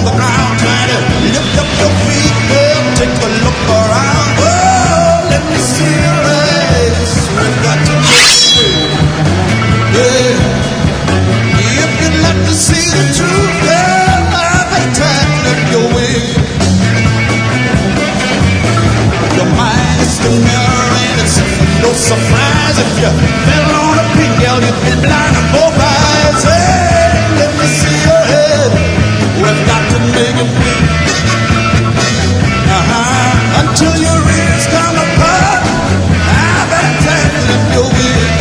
the ground, trying to lift up your feet, girl. Take a look around. Oh, let me see your legs. We've got to make it. Yeah. If you'd like to see the truth, girl, I've been trying to lift your wings. Your mind is the mirror, and it's no surprise if you fell on a pin, girl. You've been blind in both eyes. Hey, let me see your head. We've got to make it big. Until your ears come apart, I've been trying to lift your wings.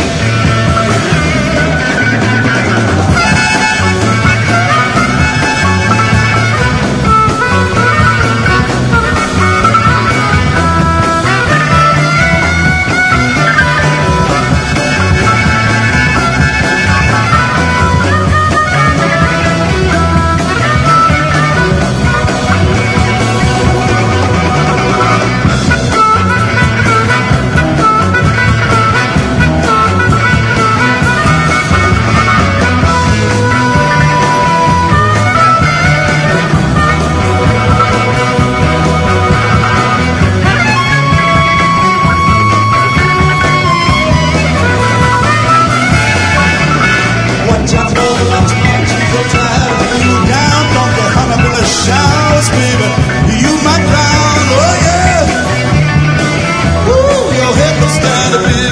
Showers, baby, you my crown, oh yeah. Woo, your head looks kind of big.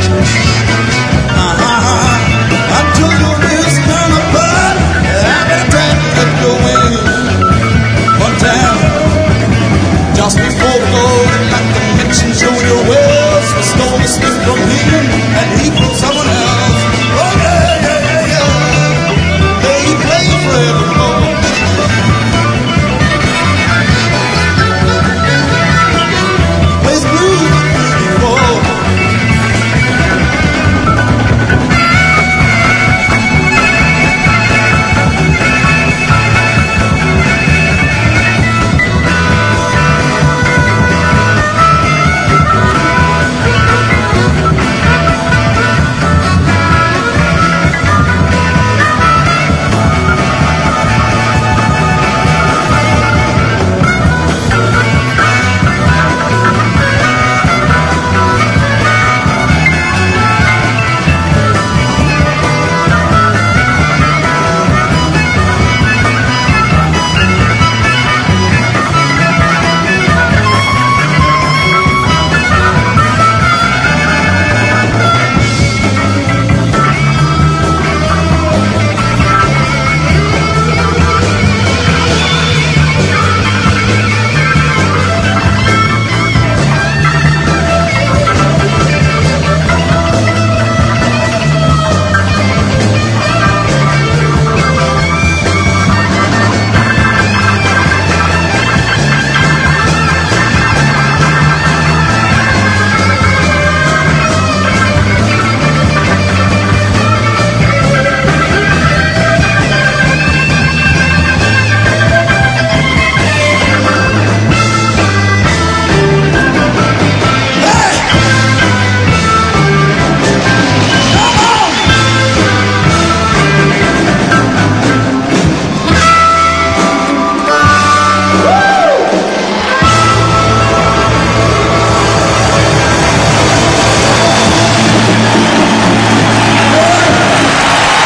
Until your ears come apart, I've been trying to get your wings. One time, just before we go, like the mention Junior Wells, we stole the stick from him, and he from someone else. Oh yeah, yeah, yeah, yeah. They play forevermore.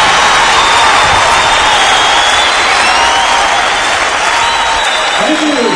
Thank you.